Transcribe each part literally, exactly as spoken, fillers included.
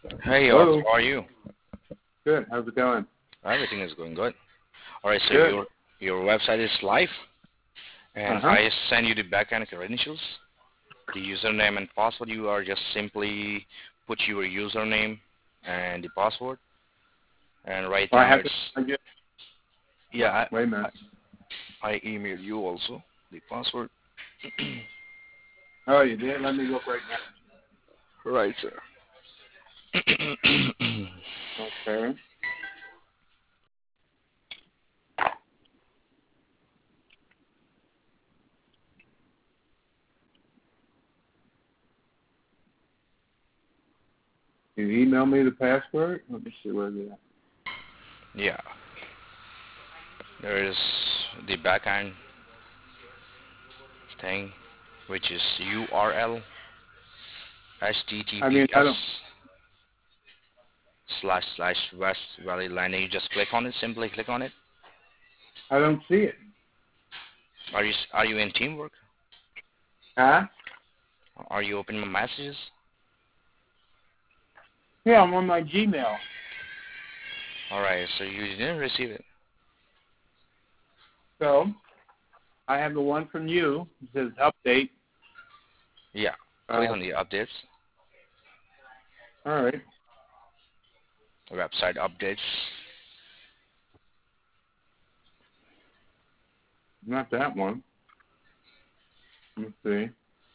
Hey, Arthur, Hello. how are you? Good. How's it going? Everything is going good. All right, so Good. your your website is live, Uh and huh. I send you the backend credentials, the username and password. You are just simply put your username and the password. And right Well, I now have to. it's I just. Wait, yeah. wait a I minute. I, I emailed you also the password. Oh, you did. Let me look right Right, sir. now. Okay. You email me the password. Let me see where it is. Yeah, there is the backend thing, which is U R L I mean, I https don't. slash slash West Valley Line. You just click on it. Simply click on it. I don't see it. Are you are you in Teamwork? Huh? Are you opening my messages? Yeah, I'm on my Gmail. All right. So you didn't receive it. So I have the one from you. It says update. Yeah. Click Uh, on the updates. all right. Website updates. Not that one. Let's see.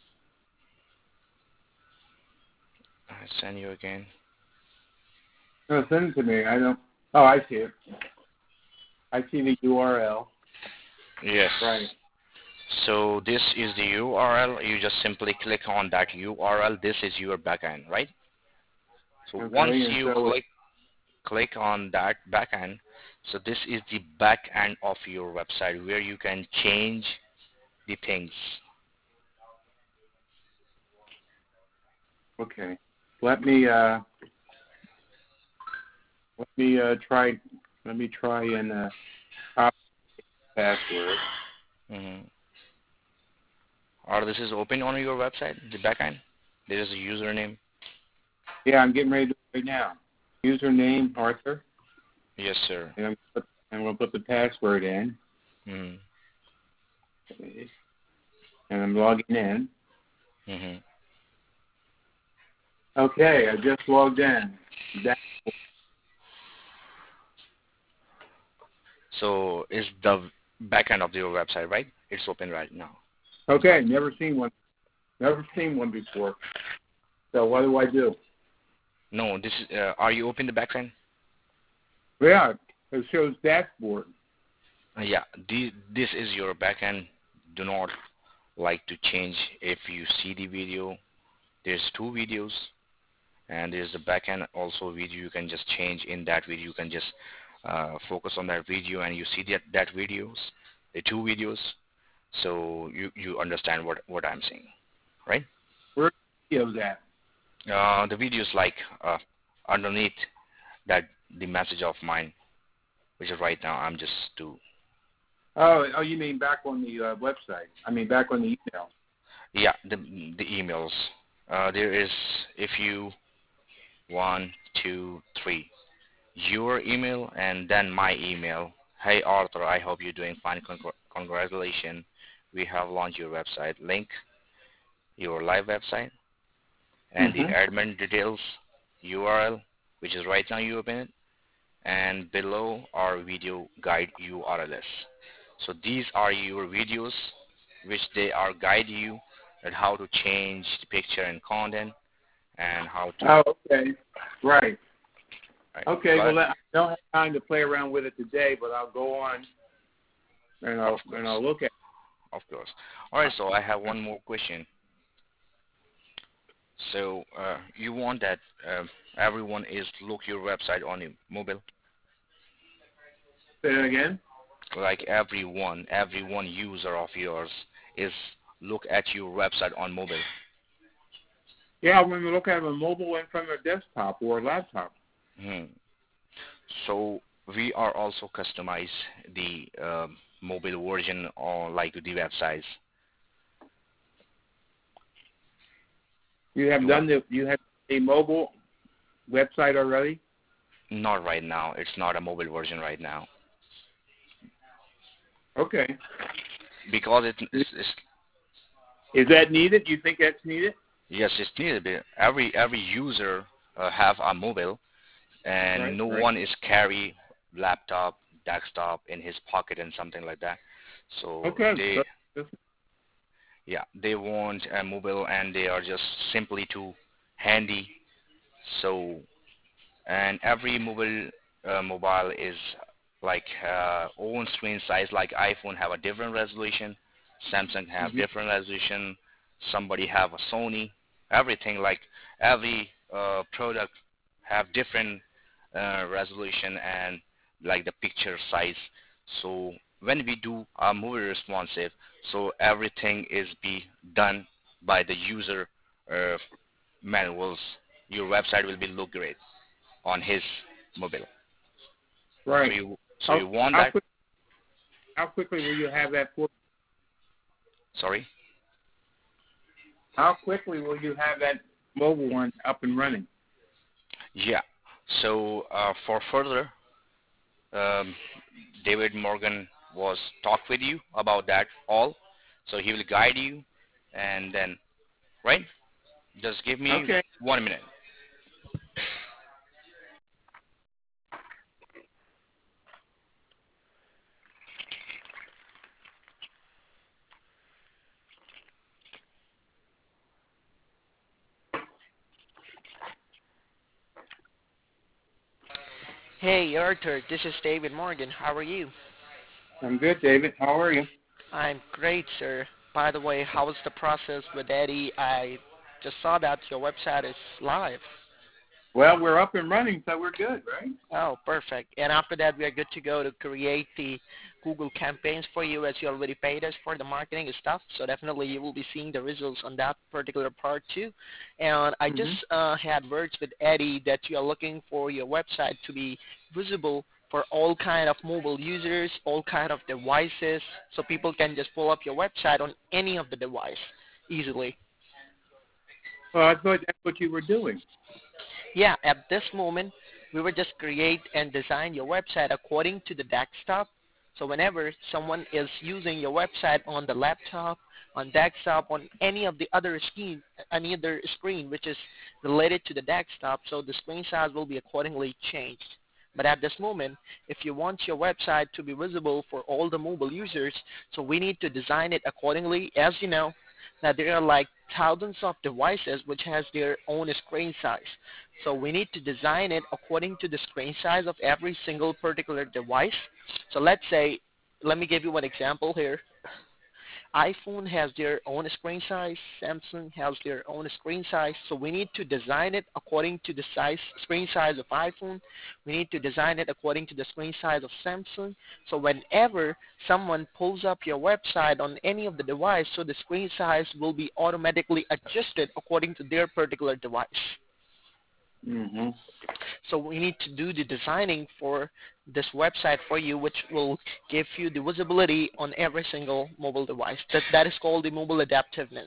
I send you again. No, send it to me. I don't. Oh, I see it. I see the U R L. Yes. Right. So this is the U R L. You just simply click on that U R L. This is your backend, right? So once Okay. And you so, click click on that backend, so this is the backend of your website where you can change the things. okay. Let me. Uh, Let me uh, try. Let me try and uh, copy the password. Mm-hmm. Or this is open on your website, the backend. There is a username. Yeah, I'm getting ready to do it right now. Username Arthur, Yes, sir. and I'm put, I'm going to put the password in, Mm-hmm. and I'm logging in. Mm-hmm. Okay, I just logged in. That, So it's the backend of your website, right? It's open right now. okay, never seen one. Never seen one before. So what do I do? No, this is. Uh, are you open the backend? Yeah, it shows dashboard. Uh, yeah. The, this is your backend. Do not like to change if you see the video. There's two videos, and there's the backend also video. You can just change in that video. You can just uh, focus on that video, and you see that that videos, the two videos. So you you understand what what I'm saying, right? Where's the videos at? Uh, the videos like uh, underneath that the message of mine, which is right now I'm just to Oh, oh, you mean back on the uh, website? I mean back on the email. yeah the the emails. Uh, there is if you one two three your email and then my email. Hey Arthur, I hope you're doing fine. Congr- congratulations, we have launched your website. Link your live website and the Mm-hmm. admin details U R L, which is right now you open it, and below our video guide U R Ls. So these are your videos which they are guide you at how to change the picture and content and how to Oh, okay. Right. right, Okay. got Well, it? I don't have time to play around with it today, but I'll go on and Of I'll and course, I'll look at. of course. All right, so I have one more question. So uh, you want that uh, everyone is look your website on your mobile, Say that again. like everyone, everyone user of yours is look at your website on mobile. Yeah, when we look at a mobile and from a desktop or a laptop. Hmm. So we are also customize the uh, mobile version or like the websites. You have You want done the you have a mobile website already? Not right now. It's not a mobile version right now Okay. because it, it's, it's Is that needed? Do you think that's needed? yes, it's needed. but Every every user uh, have a mobile, and Right. no Right. one is carry laptop, desktop in his pocket and something like that. So Okay. they So, this- yeah they want a mobile and they are just simply too handy. So and every mobile uh, mobile is like uh, own screen size. Like iPhone have a different resolution, Samsung have mhm. different resolution, somebody have a Sony. Everything like every uh, product have different uh, resolution and like the picture size. So when we do our movie responsive, so everything is be done by the user uh, manuals. Your website will be look great on his mobile. So Right. you so How you want how that? quick how quickly will you have that for? Sorry. How quickly will you have that mobile one up and running? Yeah. So uh, for further, um, David Morgan was talk with you about that all. So he will guide you, and then right. Just give me Okay. one minute. Hey Arthur, this is David Morgan. How are you? I'm good, David. How are you? I'm great, sir. By the way, how was the process with Eddie? I just saw that your website is live. Well, we're up and running, so we're good, right? Oh, perfect. And after that, we are good to go to create the Google campaigns for you as you already paid us for the marketing and stuff. So definitely you will be seeing the results on that particular part too. And I just Mhm. uh, had words with Eddie that you are looking for your website to be visible for all kind of mobile users, all kind of devices, so people can just pull up your website on any of the device easily. Well, I thought that's what you were doing. Yeah, at this moment, we will just create and design your website according to the desktop. So whenever someone is using your website on the laptop, on desktop, on any of the other screen, any other screen which is related to the desktop, so the screen size will be accordingly changed. But at this moment, if you want your website to be visible for all the mobile users, so we need to design it accordingly. As you know, that there are like thousands of devices which has their own screen size. So we need to design it according to the screen size of every single particular device. So let's say, let me give you one example here. iPhone has their own screen size, Samsung has their own screen size, so we need to design it according to the size screen size of iPhone. We need to design it according to the screen size of Samsung. So whenever someone pulls up your website on any of the device, so the screen size will be automatically adjusted according to their particular device. Mhm. So we need to do the designing for this website for you, which will give you the visibility on every single mobile device. That that is called the mobile adaptiveness.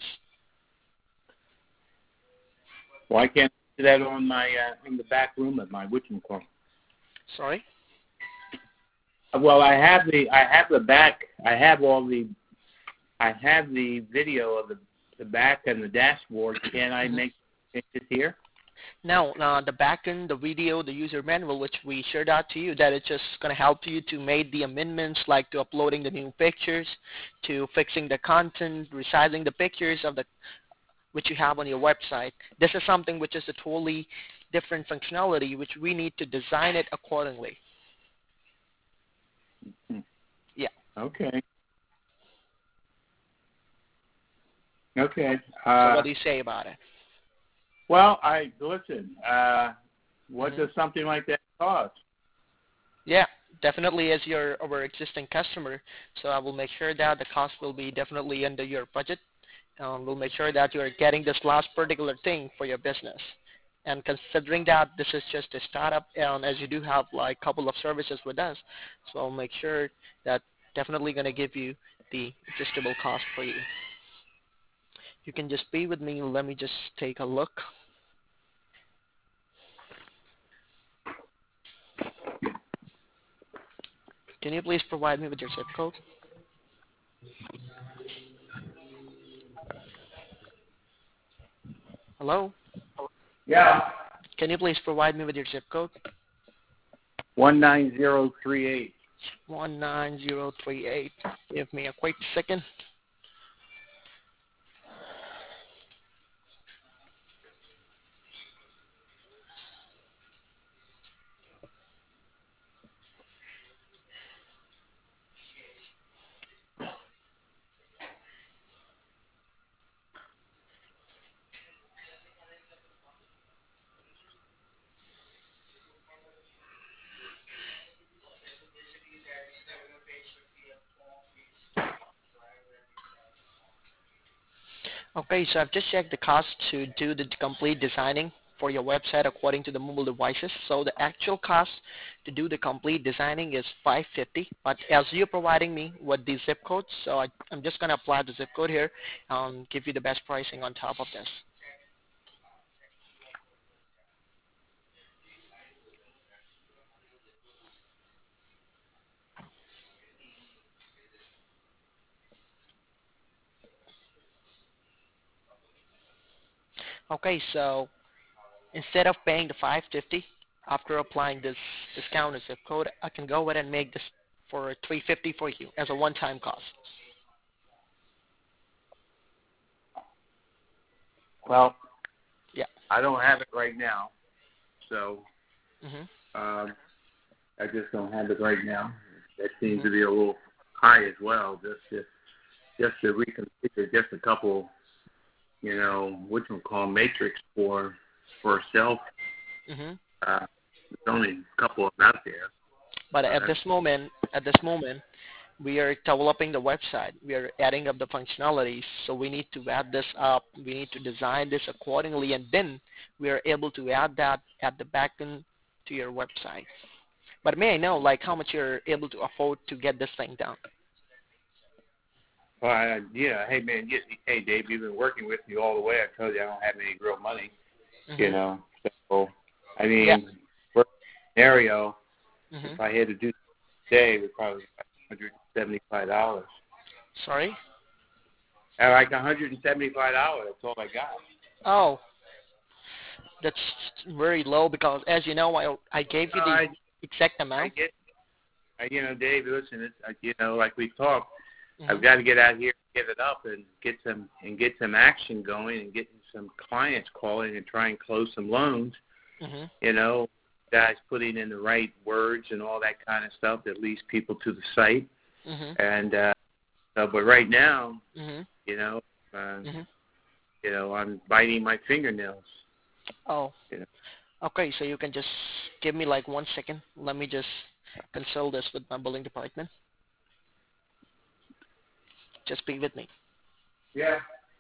Well, I can't do that on my uh, in the back room of my witching call. Sorry. Well, I have the I have the back. I have all the I have the video of the the back and the dashboard. Can I Mhm. make changes here? Now, uh, the backend, the video, the user manual, which we shared out to you, that is just going to help you to make the amendments, like to uploading the new pictures, to fixing the content, resizing the pictures of the which you have on your website. This is something which is a totally different functionality, which we need to design it accordingly. Hmm. Yeah. Okay. Okay. So Uh, what do you say about it? well, I listen. Uh, what Hmm. does something like that cost? Yeah, definitely as your our existing customer. So I will make sure that the cost will be definitely under your budget. Um, we'll make sure that you are getting this last particular thing for your business. And considering that this is just a startup, and as you do have like a couple of services with us, so I'll make sure that definitely going to give you the adjustable cost for you. You can just be with me. Let me just take a look. Can you please provide me with your zip code? Hello? Yeah. Can you please provide me with your zip code? One nine zero three eight. one nine zero three eight. Give me a quick second. Okay, so I've just checked the cost to do the complete designing for your website according to the mobile devices. So the actual cost to do the complete designing is five hundred fifty dollars. But as you're providing me with the zip code, so I, I'm just going to apply the zip code here and give you the best pricing on top of this. Okay, so instead of paying the five hundred fifty dollars after applying this discount zip code, I can go ahead and make this for three hundred fifty dollars for you as a one-time cost. Well, Yeah. I don't have it right now, so Mm-hmm. um, I just don't have it right now. That seems Mm-hmm. to be a little high as well. Just to, just to reconfigure just a couple, you know, what you call matrix for for self. Mm-hmm. Uh, there's only a couple of them out there. But at Uh, this moment, at this moment, we are developing the website. We are adding up the functionalities. So we need to add this up. We need to design this accordingly, and then we are able to add that at the back end to your website. But may I know, like, how much you're able to afford to get this thing done? well, I, yeah. Hey, man. You, hey, Dave. You've been working with me all the way. I told you I don't have any real money. Mm-hmm. You know. So, I mean, Yeah. worst scenario, Mm-hmm. if I had to do it today, it would probably be one hundred seventy-five dollars. Sorry? Uh, Like one hundred seventy-five dollars. That's all I got. Oh, that's very low because, as you know, I I gave you No, the I, exact I amount. get, I, you know, Dave. Listen, it's, I, you know, like we talked. Mm-hmm. I've got to get out here, get it up, and get some and get some action going, and get some clients calling and try and close some loans. Mm-hmm. You know, guys putting in the right words and all that kind of stuff that leads people to the site. Mm-hmm. And uh, so, but right now, Mm-hmm. you know, uh, Mm-hmm. you know, I'm biting my fingernails. Oh. You know. Okay, so you can just give me like one second. Let me just consult this with my billing department. Just be with me. Yeah.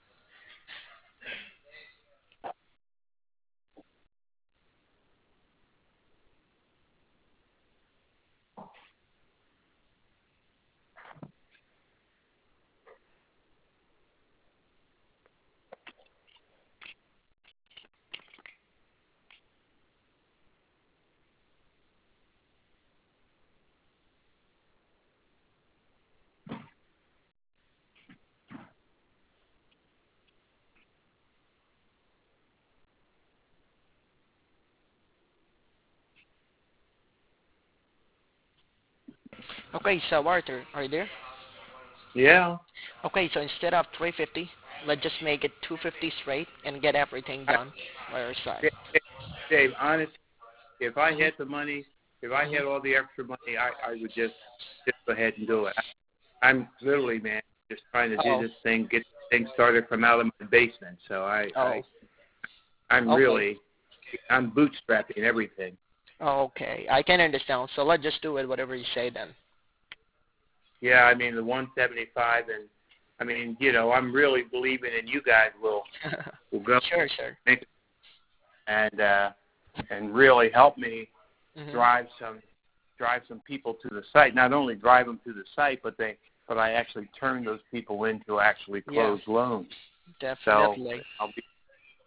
Okay, so Arthur, are you there? Yeah. Okay, so instead of three hundred fifty, let's just make it two hundred fifty straight and get everything I, done by our side. Dave, honestly, if I Mm-hmm. had the money, if I Mm-hmm. had all the extra money, I, I would just just go ahead and do it. I, I'm literally, man, just trying to Oh. do this thing, get things started from out of my basement. So I, Oh. I I'm Okay. really, I'm bootstrapping everything. Okay, I can understand. So let's just do it whatever you say then. Yeah, I mean the one seventy-five, and I mean, you know, I'm really believing in you guys will will go Sure, sure. and uh, and really help me Mm-hmm. drive some drive some people to the site. Not only drive them to the site, but they but I actually turn those people into actually closed Yeah. loans. Definitely. So I'll be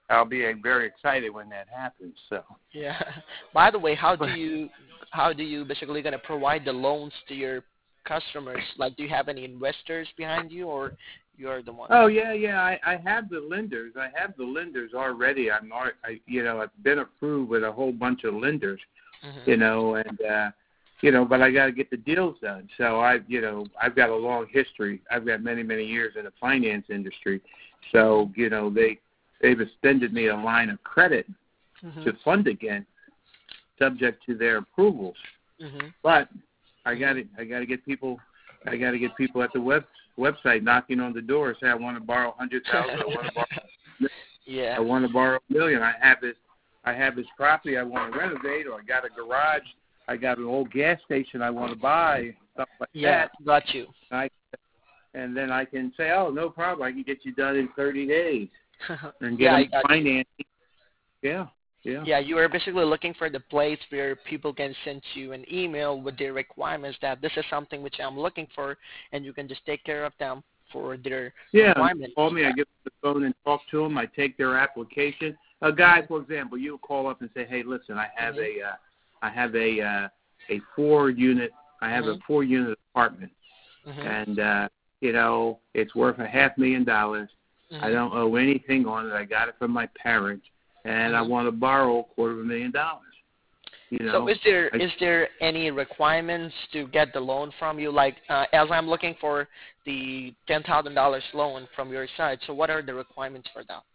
I'll be uh, very excited when that happens. So. Yeah. By the way, how do you how do you basically gonna provide the loans to your customers? Like, do you have any investors behind you, or you're the one? Oh yeah, yeah. I, I have the lenders. I have the lenders already. I'm, al- I, you know, I've been approved with a whole bunch of lenders. Mm-hmm. You know, and uh, you know, but I got to get the deals done. So I, you know, I've got a long history. I've got many, many years in the finance industry. So you know, they they've extended me a line of credit Mm-hmm. to fund again, subject to their approvals. Mm-hmm. But I got to I got to get people. I got to get people at the web website knocking on the door. Say I want to borrow a hundred thousand. I want to borrow. Yeah. I want to borrow a million. I have this. I have this property I want to renovate, or I got a garage. I got an old gas station I want to buy. Stuff like Yeah. that. Got you. I, and then I can say, oh, no problem. I can get you done in thirty days and get Yeah, I them got you. financing. Yeah. Yeah. Yeah, you are basically looking for the place where people can send you an email with their requirements that this is something which I'm looking for, and you can just take care of them for their Yeah, requirements. call me. I get the phone and talk to them. I take their application. A guy, for example, you call up and say, "Hey, listen, I have Mhm. a, uh, I have a, uh, a four unit, I have Mhm. a four unit apartment, Mhm. and uh, you know, it's worth a half million dollars. Mhm. I don't owe anything on it. I got it from my parents, and I Mhm. want to borrow a quarter of a million dollars. You know, So is there I, is there any requirements to get the loan from you? Like, uh, as I'm looking for the ten thousand dollars loan from your side, so what are the requirements for that?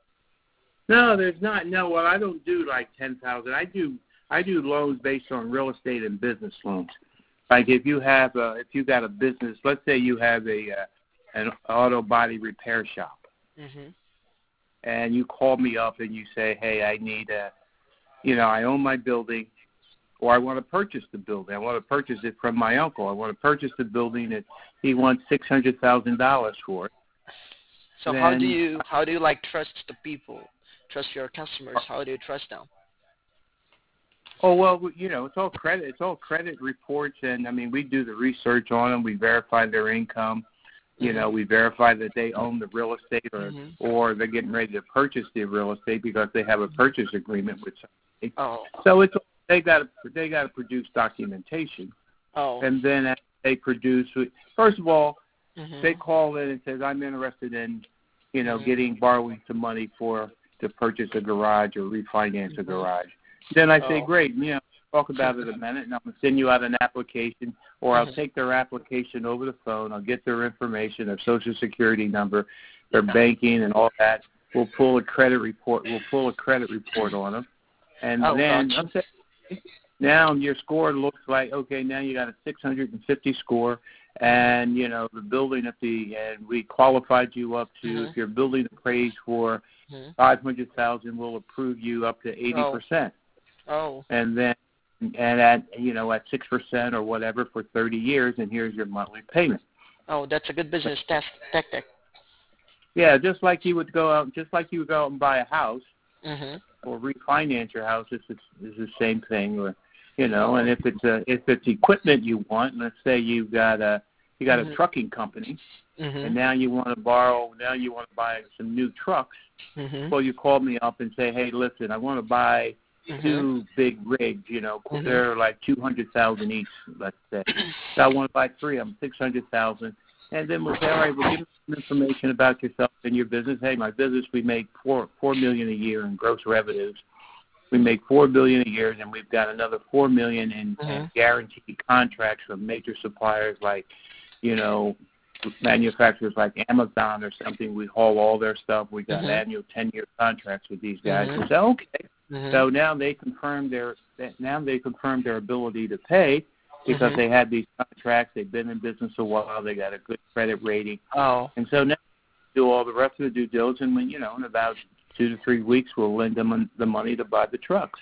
no, there's not. No, well, I don't do like ten thousand. I do, I do loans based on real estate and business loans. Like if you have a, if you got a business, let's say you have a, uh, an auto body repair shop, Mhm. and you call me up and you say, hey, I need a, you know, I own my building, or I want to purchase the building. I want to purchase it from my uncle. I want to purchase the building that he wants six hundred thousand dollars for it. So how do Then- you how do you like trust the people, trust your customers? How do you trust them? Oh well, you know, it's all credit. It's all credit reports, and I mean, we do the research on them. We verify their income. You Mhm. know, we verify that they own the real estate, or Mhm. or they're getting ready to purchase the real estate because they have a purchase agreement with somebody. Oh. So it's they got to they got to produce documentation, Oh. and then after they produce. First of all, Mhm. they call in and says, I'm interested in, you know, Mhm. getting borrowing some money for to purchase a garage or refinance a Mhm. garage. Then I say, Oh. great, you know, talk about it a minute, and I'm going to send you out an application, or I'll Mhm. take their application over the phone. I'll get their information, their social security number, their Yeah. banking, and all that. We'll pull a credit report. We'll pull a credit report on them, and Oh, then gotcha. I'm saying, now your score looks like, okay, now you got a six hundred fifty score, and you know the building at the and we qualified you up to Mhm. if your building appraised for Mhm. five hundred thousand, we'll approve you up to eighty percent. Oh. And then and at you know at six percent or whatever for thirty years, and here's your monthly payment. Oh, that's a good business test tactic. Yeah, just like you would go out, just like you would go out and buy a house Mhm. or refinance your house. It's it's, it's the same thing, or you know. And if it's a if it's equipment you want, let's say you got a you got Mhm. a trucking company, Mhm. and now you want to borrow, now you want to buy some new trucks. Mhm. Well, you call me up and say, hey, listen, I want to buy Mhm. two big rigs, you know, Mhm. they're like two hundred thousand each, let's say. So I want to buy three of them, six hundred thousand. And then we'll say, all right, well, give me some information about yourself and your business. Hey, my business, we make four four million a year in gross revenues. We make four billion a year, and we've got another four million in, Mhm. in guaranteed contracts from major suppliers like, you know, manufacturers like Amazon or something. We haul all their stuff. We got Mhm. annual ten-year contracts with these guys. Mhm. And so, okay. Mhm. So now they confirm their now they confirm their ability to pay because Mhm. they had these contracts. They've been in business a while. They got a good credit rating, Oh. and so now we do all the rest of the due diligence. When you know, in about two to three weeks, we'll lend them the money to buy the trucks.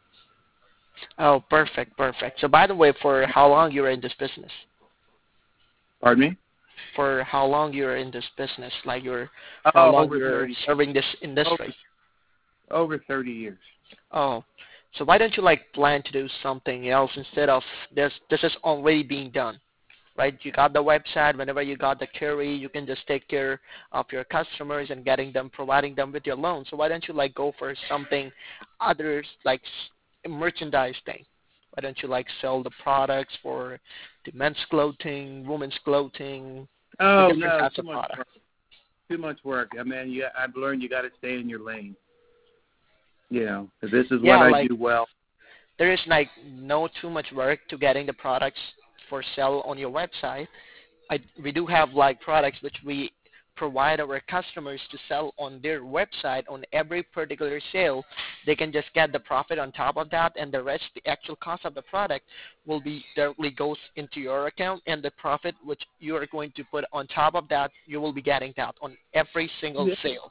Oh, perfect, perfect. So, by the way, for how long you were in this business? Pardon me? For how long you were in this business? Like you're how Oh, long over you're thirty. serving this industry? Over, over thirty years. Oh, so why don't you like plan to do something else instead of this? This is already being done. right? You got the website. Whenever you got the query, you can just take care of your customers and getting them, providing them with your loan. So why don't you like go for something others like s- merchandise thing? Why don't you like sell the products for the men's clothing, women's clothing, the Oh different no, types too of much products? work. Too much work. I mean, you, I've learned you got to stay in your lane. You know, 'cause this is Yeah, what I like do well. there is like no too much work to getting the products for sale on your website. I, we do have like products which we provide our customers to sell on their website on every particular sale. They can just get the profit on top of that, and the rest, the actual cost of the product, will be directly goes into your account, and the profit which you are going to put on top of that, you will be getting that on every single Yeah. sale.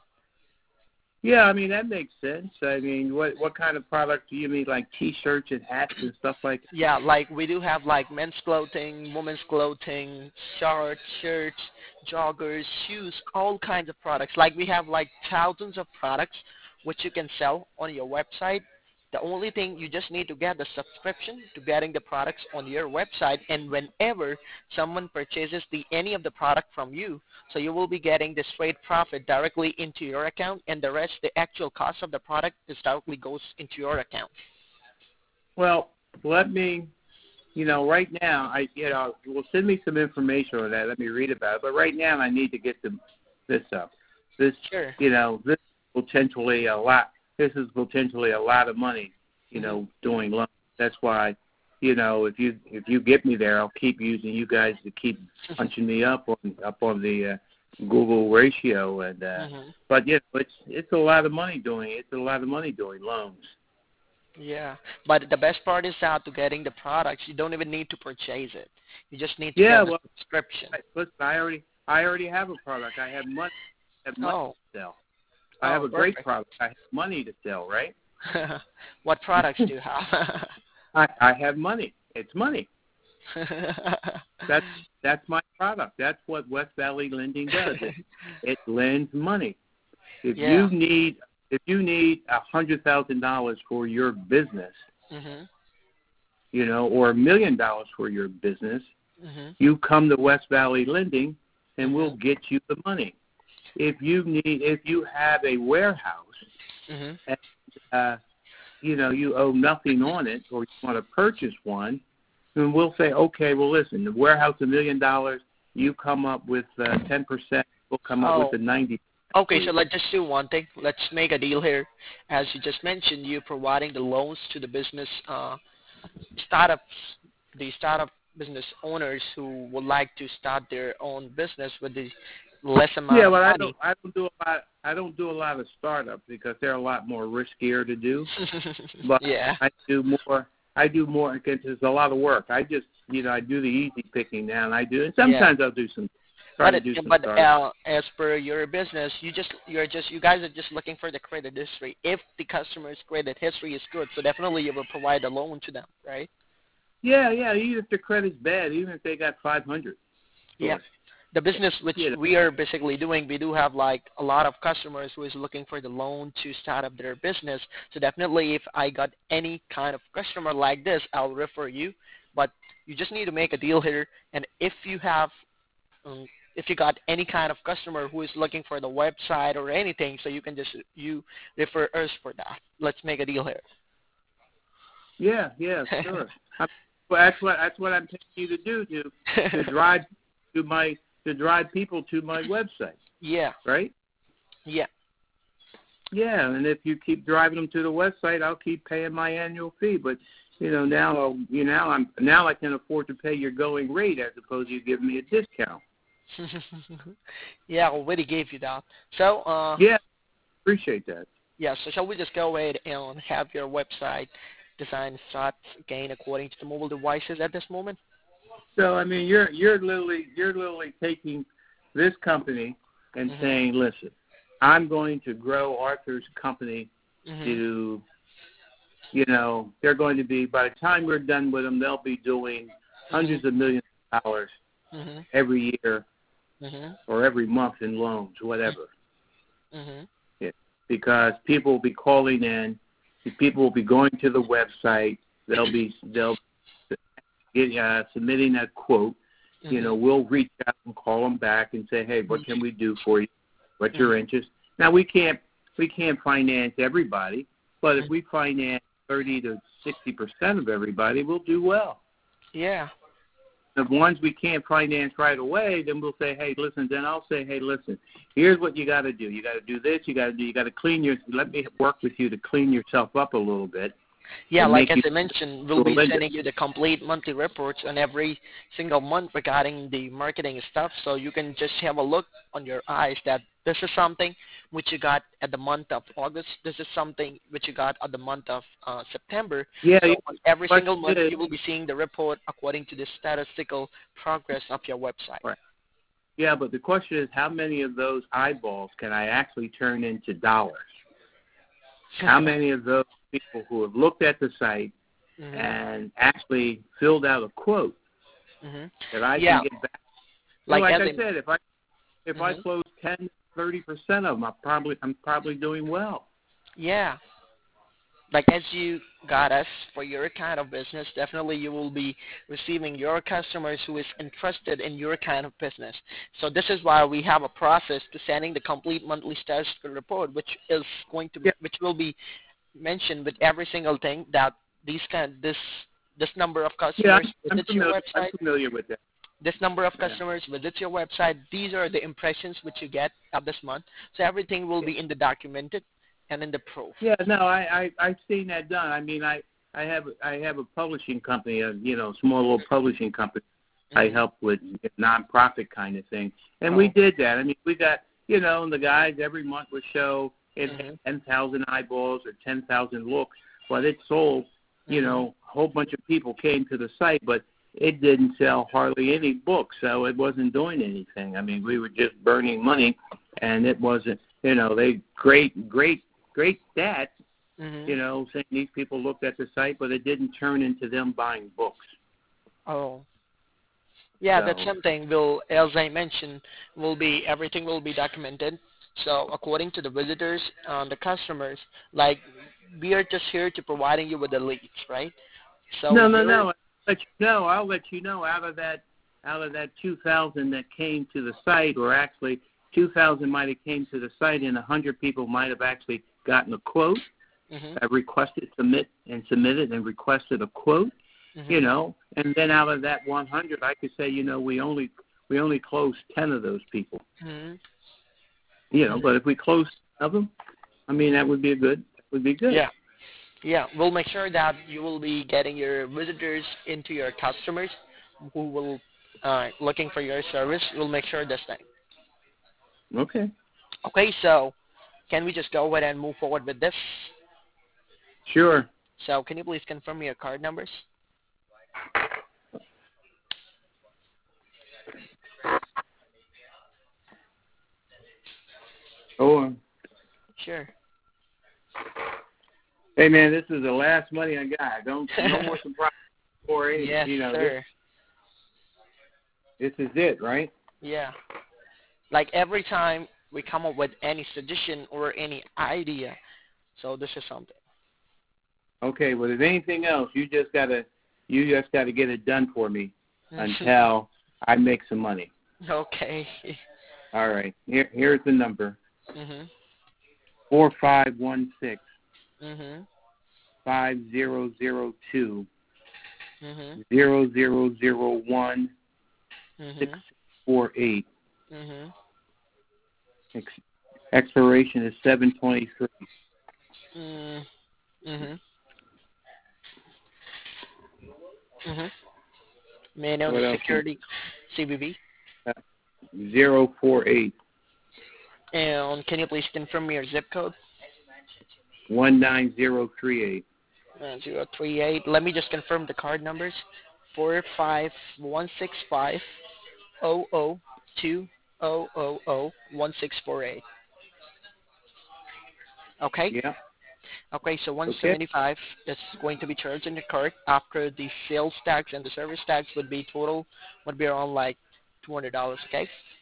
Yeah, I mean that makes sense. I mean, what what kind of product do you mean, like T-shirts and hats and stuff like that? Yeah, like we do have like men's clothing, women's clothing, shorts, shirts, joggers, shoes, all kinds of products. Like we have like thousands of products which you can sell on your website. The only thing you just need to get the subscription to getting the products on your website, and whenever someone purchases the any of the product from you, so you will be getting the straight profit directly into your account, and the rest, the actual cost of the product, is directly goes into your account. Well, let me, you know, right now, I, you know, well, send me some information on that. Let me read about it. But right now, I need to get the, this up. This, Sure. you know, this is potentially a lot. This is potentially a lot of money, you know, doing loans. That's why, you know, if you if you get me there, I'll keep using you guys to keep punching me up on up on the uh, Google ratio. And uh, Mm-hmm. but yeah, it's it's a lot of money doing it's a lot of money doing loans. Yeah, but the best part is that to getting the products, you don't even need to purchase it. You just need to Yeah, get the well, subscription. I, listen, I already I already have a product. I have money. I have money Oh, to sell. I have oh, a great perfect. product. I have money to sell, right? What products do you have? I, I have money. It's money. That's that's my product. That's what West Valley Lending does. It, it lends money. If Yeah. you need if you need a hundred thousand dollars for your business, Mhm. you know, or a million dollars for your business, Mhm. you come to West Valley Lending, and we'll Mhm. get you the money. If you need if you have a warehouse, Mhm. and, uh, you know, you owe nothing on it, or you want to purchase one, then we'll say, okay, well, listen, the warehouse a million dollars, you come up with uh, ten percent, we'll come up Oh, with the ninety. okay. So let's just do one thing. Let's make a deal here. As you just mentioned, you're providing the loans to the business uh, startups, the startup business owners who would like to start their own business with the less amount Yeah, of but I money. don't I don't do a lot I don't do a lot of startups because they're a lot more riskier to do. But Yeah. I do more. I do more because it's a lot of work. I just, you know, I do the easy picking now, and I do, and sometimes I'll do some, try But to it, do some but startups. uh, as per your business, you just you're just you guys are just looking for the credit history. If the customer's credit history is good, so definitely you will provide a loan to them, right? Yeah, yeah. Even if the credit's bad, even if they got five hundred. Yeah. Sure. The business which You know. we are basically doing, we do have like a lot of customers who is looking for the loan to start up their business. So definitely, if I got any kind of customer like this, I'll refer you. But you just need to make a deal here, and if you have um, if you got any kind of customer who is looking for the website or anything, so you can just you refer us for that. Let's make a deal here. Yeah, yeah, sure. I, well, that's what that's what I'm paying you to do to to drive to my to drive people to my website, Yeah, right? yeah. Yeah, and if you keep driving them to the website, I'll keep paying my annual fee. But you know now, I'll, you know I'm now I can afford to pay your going rate as opposed to you giving me a discount. Yeah, I already gave you that. So, uh, Yeah, appreciate that. yeah. So shall we just go ahead and have your website design start again according to the mobile devices at this moment? So I mean, you're you're literally you're literally taking this company and Mhm. saying, listen, I'm going to grow Arthur's company Mhm. to, you know, they're going to be, by the time we're done with them, they'll be doing hundreds of millions of dollars Mhm. every year Mhm. or every month in loans, whatever. Mhm. Yeah. Because people will be calling in, people will be going to the website, they'll be they'll get uh, submitting a quote, Mm-hmm. you know, we'll reach out and call them back and say, hey, what can we do for you? What's your Mm-hmm. interest? Now, we can't we can't finance everybody, but Mm-hmm. if we finance thirty to sixty percent of everybody, we'll do well. Yeah. The ones we can't finance right away, then we'll say, hey, listen, then I'll say, hey, listen, here's what you got to do. You got to do this. You got to do, you got to clean your, let me work with you to clean yourself up a little bit. Yeah, like as you, I mentioned, we'll be sending you the complete monthly reports on every single month regarding the marketing stuff, so you can just have a look on your eyes that this is something which you got at the month of August, this is something which you got at the month of uh, September. Yeah, so on every single month is, you will be seeing the report according to the statistical progress of your website. Right. Yeah, but the question is, how many of those eyeballs can I actually turn into dollars? How many of those people who have looked at the site mm-hmm. and actually filled out a quote mm-hmm. that I yeah. can get back? Like, like as I said, if I if mm-hmm. I close ten, thirty percent of them, I'm probably I'm probably doing well. Yeah. Like as you got us for your kind of business, definitely you will be receiving your customers who is interested in your kind of business. So this is why we have a process to sending the complete monthly statistical report, which is going to be, Yeah. which will be mentioned with every single thing that these kind this this number of customers yeah, I'm, visits I'm your familiar, website. I'm familiar with that. This number of Yeah. customers visits your website. These are the impressions which you get of this month. So everything will be in the documented and in the proof. Yeah, no, I, I I've seen that done. I mean, I I have I have a publishing company, a you know small little publishing company. Mm-hmm. I help with nonprofit kind of thing, and oh. we did that. I mean, we got you know, and the guys every month would show it mm-hmm. ten thousand eyeballs or ten thousand looks, but it sold. You mm-hmm. know, a whole bunch of people came to the site, but it didn't sell hardly any books, so it wasn't doing anything. I mean, we were just burning money, and it wasn't. You know, they great great. Great stats, mm-hmm. you know, saying these people looked at the site, but it didn't turn into them buying books. Oh, yeah, so, that's something. Will, as I mentioned, will be everything will be documented. So according to the visitors, um, the customers, like we are just here to providing you with the leads, right? So no, no, no. I'll let you know. I'll let you know out of that out of that two thousand that came to the site, or actually two thousand might have came to the site, and one hundred people might have actually gotten a quote. Mm-hmm. I requested submit and submitted and requested a quote, mm-hmm. you know, and then out of that one hundred, I could say, you know, we only we only closed ten of those people, mm-hmm. you know. But if we closed ten of them, I mean, that would be a good would be good. Yeah, yeah. We'll make sure that you will be getting your visitors into your customers who will uh, looking for your service. We'll make sure this thing. Okay. Okay, so can we just go ahead and move forward with this? Sure. So can you please confirm your card numbers? Go on. Sure. Hey, man, this is the last money I got. Don't no more surprise or anything. Yes, you know, sir. This, this is it, right? Yeah. Like every time we come up with any suggestion or any idea, so this is something. Okay, well, if anything else, you just gotta you just gotta get it done for me until I make some money. Okay. All right. Here here's the number. Mhm. Four five one six Mhm. five zero zero two Mhm. zero zero zero one six Mhm. four eight. Mhm. Ex- expiration is seven twenty three. Mm. Mhm. Mhm. May I know What the else? security C V V? Uh, zero four eight. And can you please confirm your zip code? One nine zero three eight. Uh, zero three eight. Let me just confirm the card numbers. Four five one six five oh oh two oh oh oh one six four eight. Okay. Yeah. Okay. So one Okay. seventy five is going to be charged in your card. After the sales tax and the service tax would be total would be around like two hundred dollars. Okay.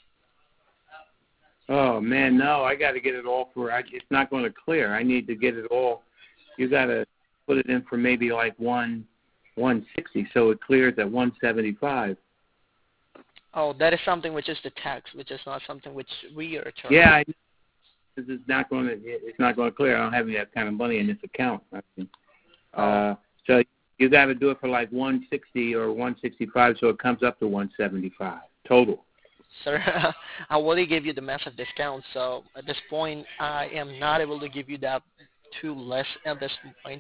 Oh man, no! I got to get it all for. I, it's not going to clear. I need to get it all. You got to put it in for maybe like one, one sixty, so it clears at one seventy five. Oh, that is something which is the tax, which is not something which we are Yeah, charged. I, this is not going to. It's not going to clear. I don't have that kind of money in this account. I mean, Oh, uh, so you got to do it for like one sixty or one sixty-five, so it comes up to one seventy-five total. sir, I already gave you the massive discount, so at this point, I am not able to give you that too less at this point.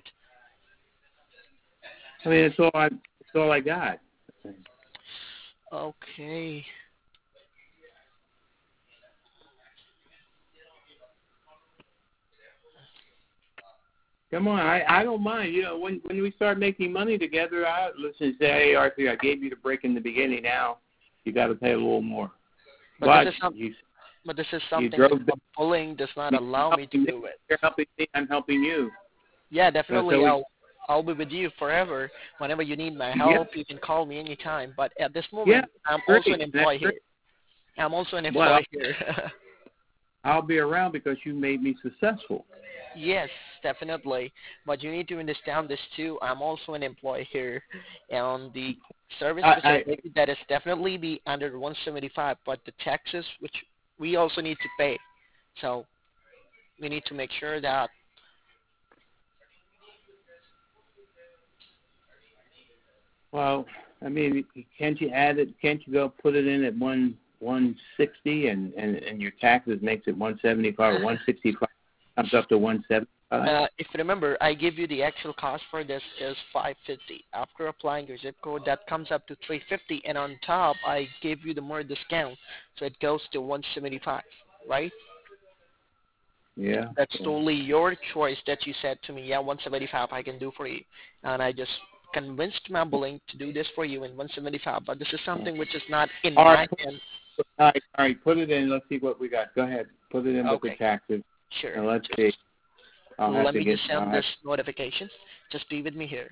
I mean, it's all I. It's all I got. Okay. Come on, I I don't mind. You know, when when we start making money together, I listen and say, hey, Arthur, I gave you the break in the beginning. Now you got to pay a little more. But But this is some, you but this is you something drove. which bullying does not You're allow me to helping me. do it. You're helping me. I'm helping you. Yeah, So, definitely. so we, I'll I'll be with you forever. Whenever you need my yeah, help, you can call me anytime. But at this yeah, moment, I'm great. also an That's employee here. great. I'm also an Well, employee here. I'll be around because you made me successful. Yes, definitely. But you need to understand this too. I'm also an employee here, and the service I, which I I give you that is definitely be under one seventy-five. But the taxes which we also need to pay, so we need to make sure that. well, I mean, can't you add it? Can't you go put it in at one one sixty and and and your taxes makes it one seventy five or one sixty five comes up to one seventy five? Uh, if you remember, I give you the actual cost for this is five fifty. After applying your zip code, that comes up to three fifty, and on top, I give you the more discount, so it goes to one seventy-five, right? Yeah, That's yeah. totally your choice that you said to me, yeah, one seventy-five I can do for you. And I just convinced my billing to do this for you in one seventy-five, but this is something which is not in All right, my hand. all right, all right. Put it in. Let's see what we got. Go ahead. Put it in with the Okay, taxes, sure. and let's Just see. I'll have let to me get. just I'll send have, this notification. Just be with me here.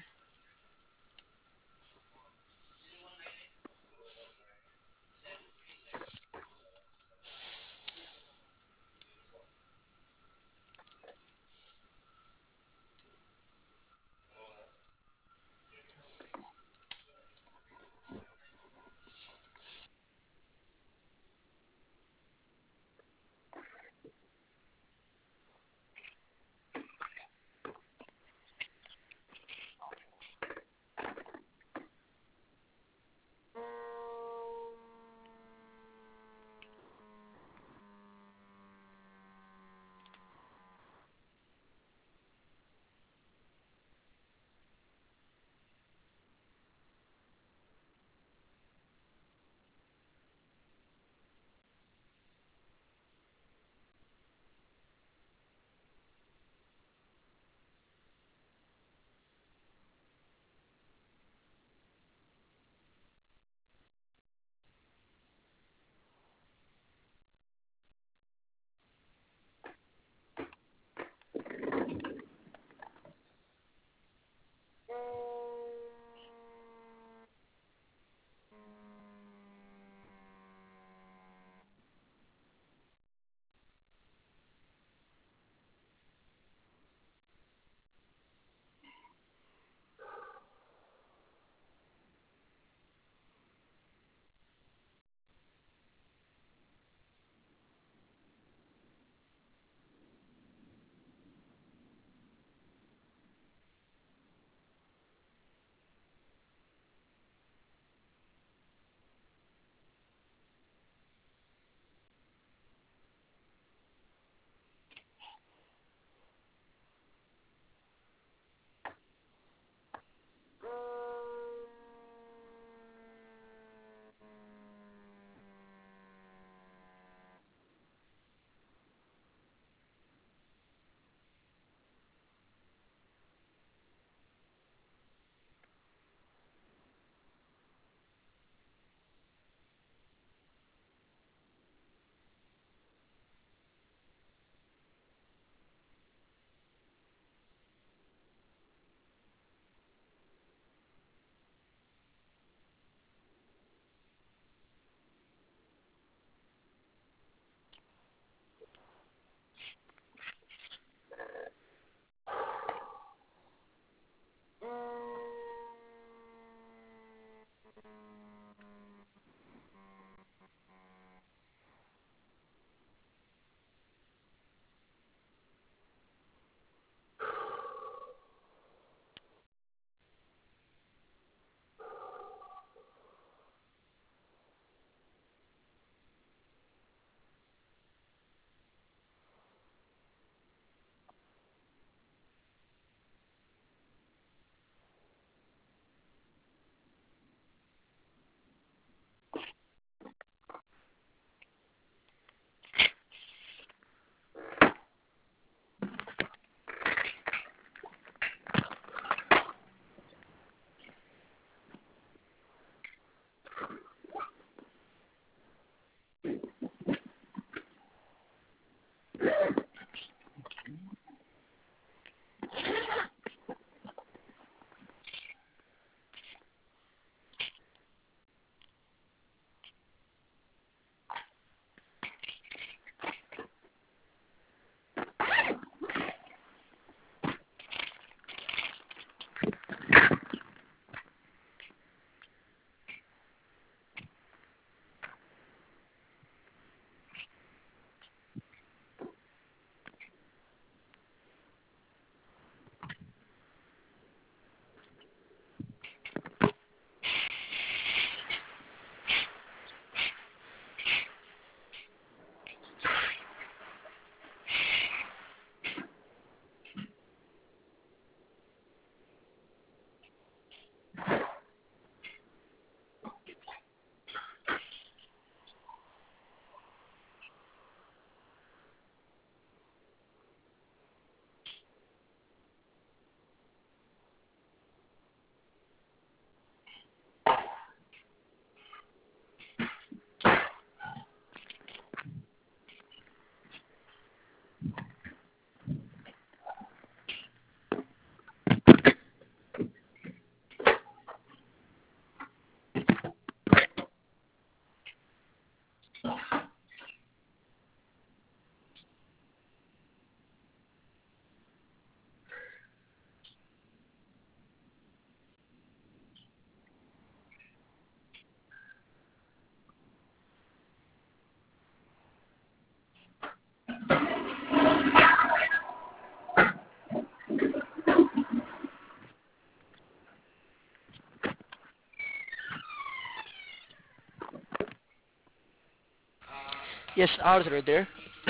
Yes, Arthur there.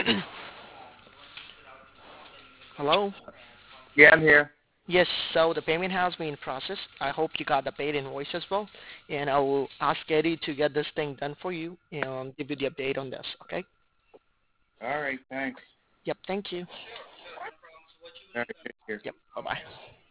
Hello? Yeah, I'm here. Yes, so the payment has been processed. I hope you got the paid invoice as well. And I will ask Eddie to get this thing done for you and give you the update on this, okay? All right, thanks. Yep, thank you. All right, take care. Yep, bye-bye.